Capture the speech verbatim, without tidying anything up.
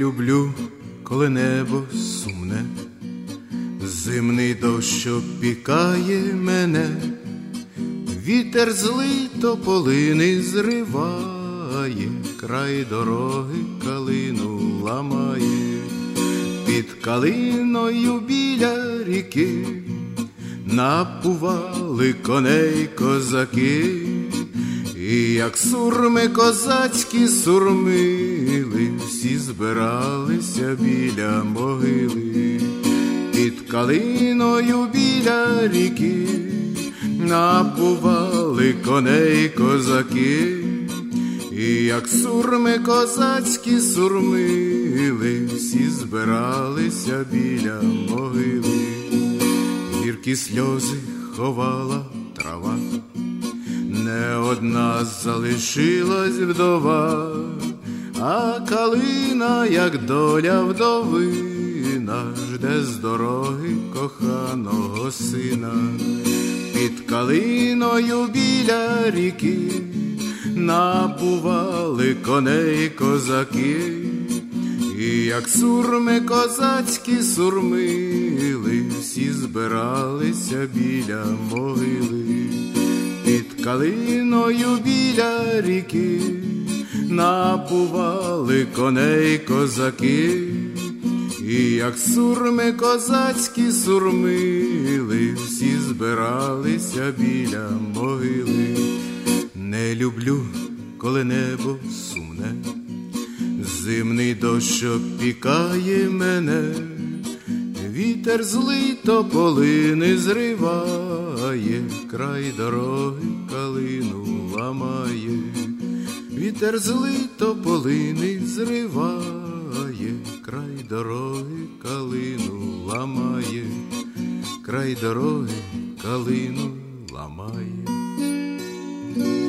люблю, коли небо сумне, зимний дощ опікає мене, вітер злий тополини зриває, край дороги калину ламає. Під калиною біля ріки напували коней козаки, і як сурми козацькі сурмили, всі збиралися біля могили. Під калиною біля ріки напували коней козаки, і як сурми козацькі сурмили, всі збиралися біля могили. Гіркі сльози ховала трава, не одна залишилась вдова, а калина, як доля вдовина, жде з дороги коханого сина. Під калиною біля ріки напували коней козаки, і як сурми козацькі сурмили, всі збиралися біля могили. Під калиною біля ріки напували коней козаки, і як сурми козацькі сурмили, всі збиралися біля могили. Не люблю, коли небо сумне, зимний дощ опікає мене, вітер злий тополини зриває, край дороги калину ламає. Вітер злий тополини зриває, край дороги калину ламає, край дороги калину ламає.